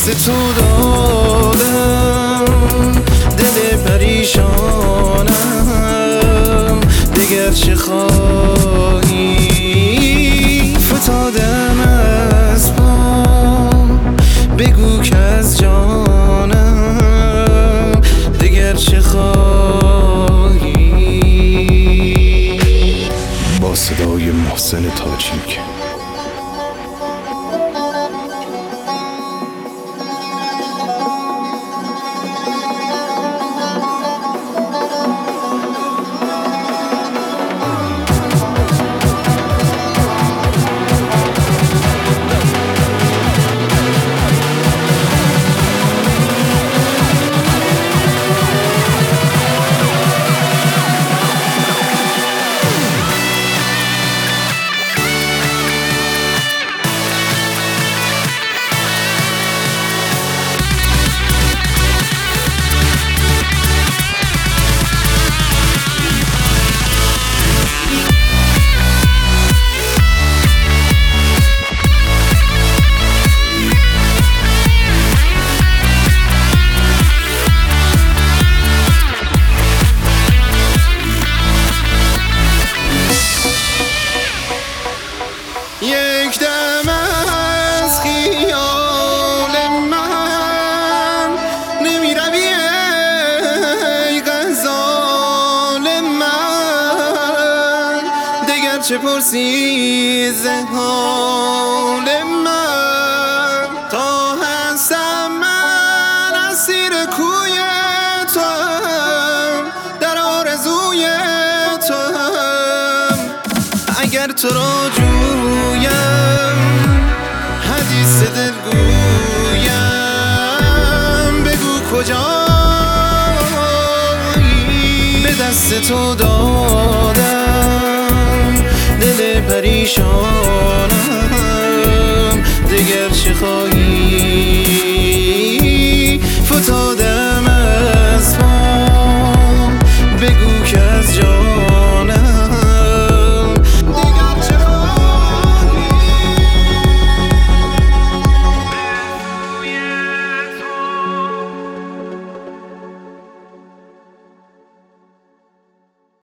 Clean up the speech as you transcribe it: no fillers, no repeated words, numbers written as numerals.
دست تو دادم، دل پریشانم، دگر چه خواهی؟ فتادم از پام، بگو که از جانم، دگر چه خواهی؟ با صدای محسن تاجیک. یک دم از خیال من نمیروی ای غزال من، دگر چه پرسی ز حال من؟ تا هستم من اسیر کوی توام، در آرزوی توام. اگر تو را جویم، حدیث دل گویم، بگو کجایی؟ به دست تو دادم، دل پریشانم، دگر چه خواهی؟ فتادم از پام، بگو که از جا